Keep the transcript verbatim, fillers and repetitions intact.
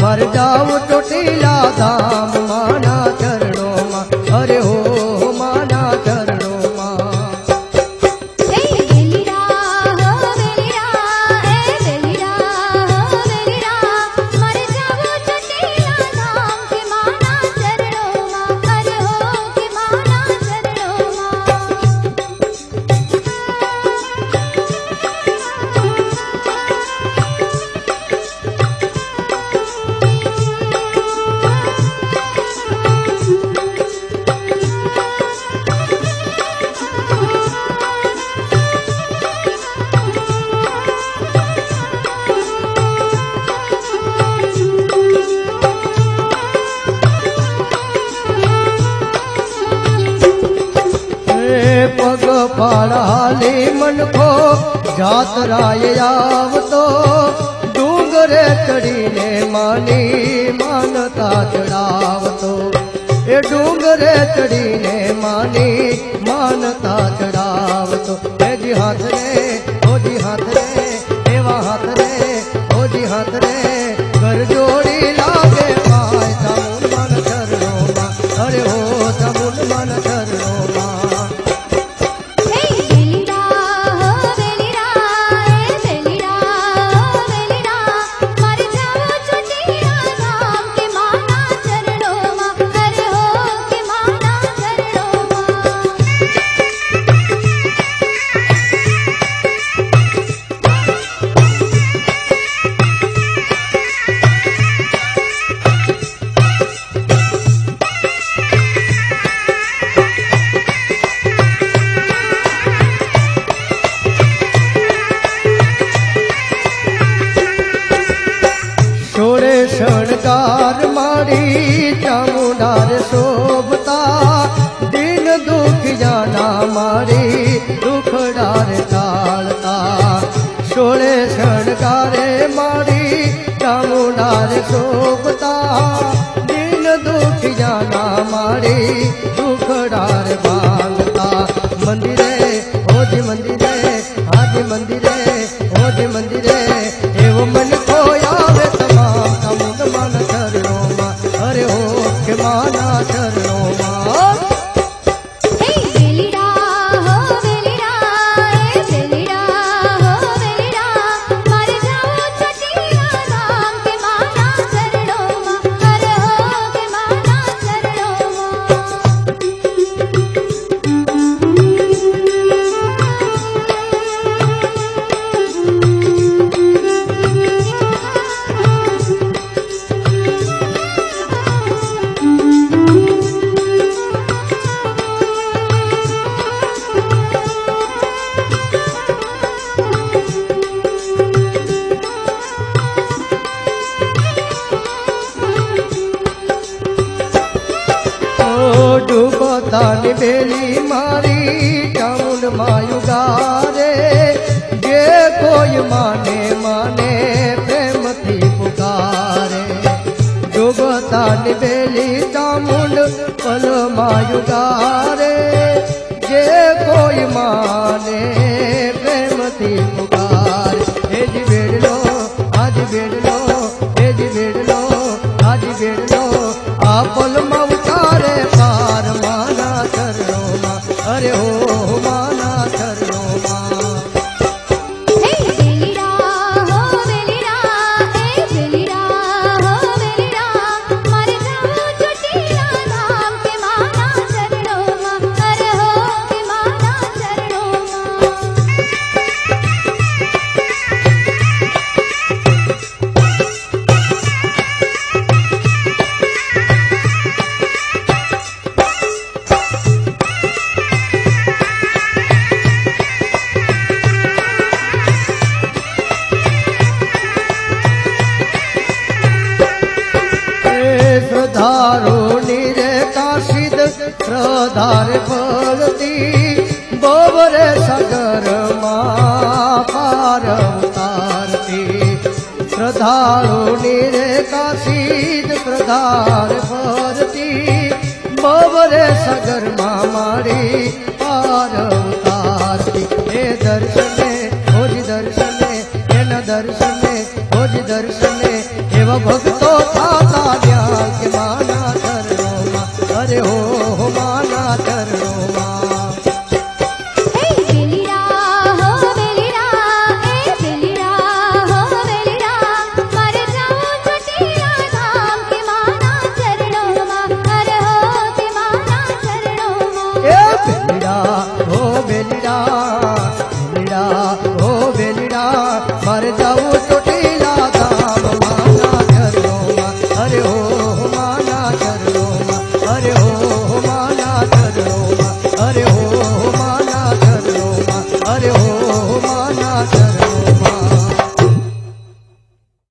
मार जाऊं चोटीला धाम माना चरणों मां। अरे हो माना चरणों मां। वेलिरा हो वेलिरा ए वेलिरा हो वेलिरा मर जाऊं चोटीला धाम के माना चरणों मां। अरे हो के माना चरणों मां। पग पाड़ाली मन को जातराय आवतो डूंगरे चढ़ीने मानी मानता चढ़ावतो। ए डूंगरे चढ़ीने मानी मानता चढ़ावतो। ए जी हाथ रे ओ जी हाथ रे एवा हाथ रे ओ जी हाथ रे कर जोड़ी लागे पाए तमुन मन चरणों मां। अरे हो तमुन मन चरणों मां। वेलिरा हो वेलिरा ए वेलिरा हो वेलिरा मर जाऊं चोटीला धाम के माना चरणों मां। अरे हो के माना चरणों मां। छोड़े शणगार मारी चामुंडार शोभता दिन दुख जाना मारी दुखडार टालता। छोड़े शणगारे मारी चामुंडार शोभता दिन दुख जाना मारी दुखडार भांगता। मंदिरे ओ जी मंदिरे आज मंदिरे ओ जी मंदिरे एवं मन खोया वे तमाम तमुन मन चरणों मां। अरे हो के माना चरणों मां। वेलिरा हो वेलिरा ए वेलिरा हो वेलिरा मर जाऊं चोटीला धाम के माना चरणों मां। अरे हो के माना चरणों मां। डूबता बेली मारी चामुंड मायुगारे जे कोई माने माने प्रेम थी पुकारे। डूबता बेली चामुंड पल मायुगारे जे कोई माने प्रेम थी पुकारे। हे जी बेड़ लो आज बेड़ लो हे जी बेड़ लो आज बेड़ लो आपल मवतारे पार माना चरणों मां। अरे हो माना चरणों मां। वेलिरा हो वेलिरा ए वेलिरा हो वेलिरा मर जाऊं चोटीला धाम के माना चरणों मां। अरे हो के माना चरणों मां। श्रद्धारो निरे काशिद श्रद्धार फलती बोबरे सागर मां पार उतारती। श्रद्धारो निरे काशिद श्रद्धार फलती बोबरे सागर मां मारी पार उतारती। हे दर्शने